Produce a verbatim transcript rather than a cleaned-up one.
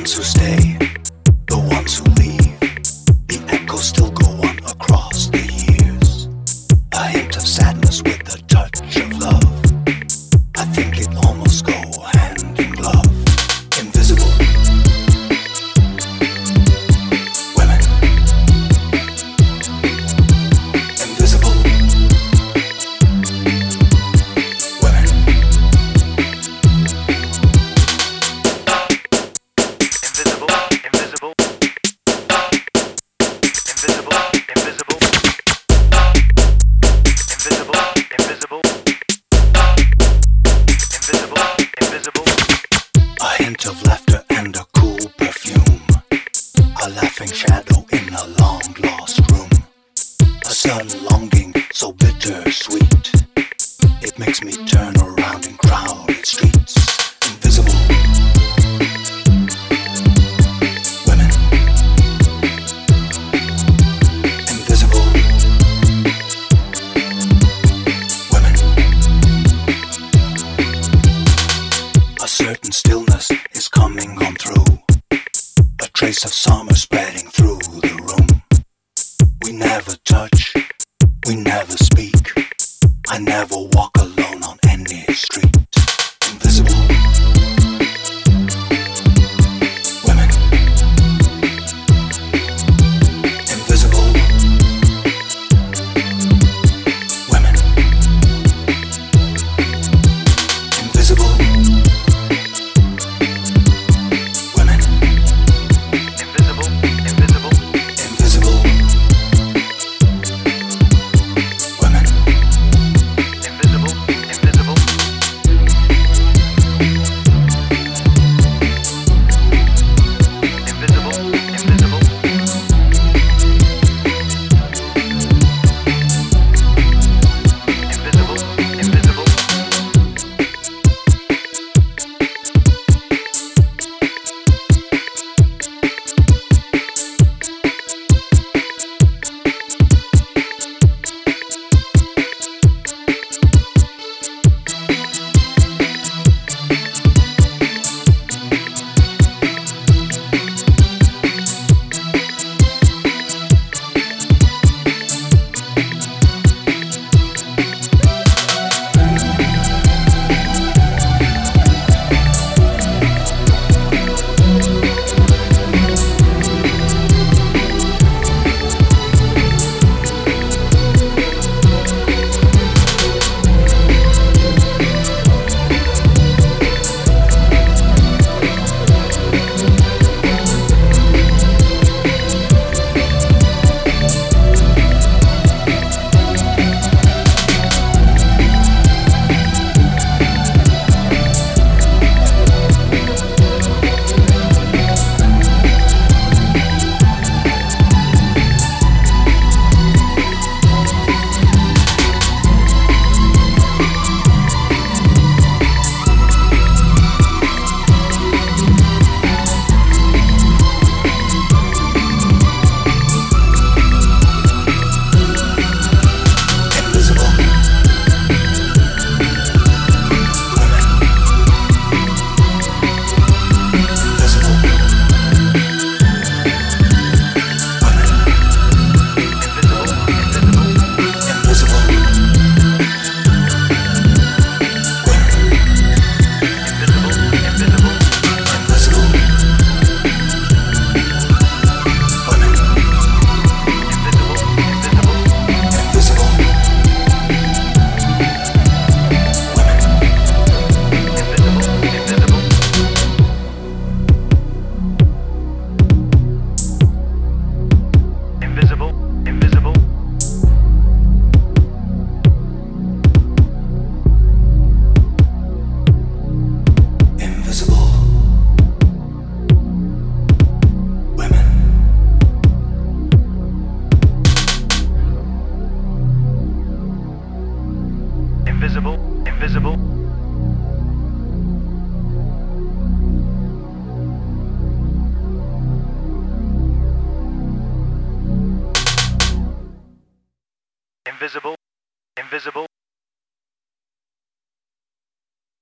ones who stay, the ones who leave, the echoes still go on across the years. A hint of sadness with a touch of love. I think it almost go hand in glove. Invisible women. Invisible women. Invisible, invisible, invisible, invisible, invisible, invisible, invisible, invisible. A hint of laughter and a cool perfume. A laughing shadow in a long lost room. A sudden longing so bittersweet. It makes me turn around in crowded streets. Invisible women. Invisible women. A certain stillness is coming on through. A trace of summer spreading through the room. We never touch, we never speak. I never walk alone on any street. Invisible women. Invisible women. Invisible women. Invisible, invisible, invisible women. Invisible, invisible. Invisible, invisible. Invisible, invisible. Invisible, invisible. Invisible, invisible.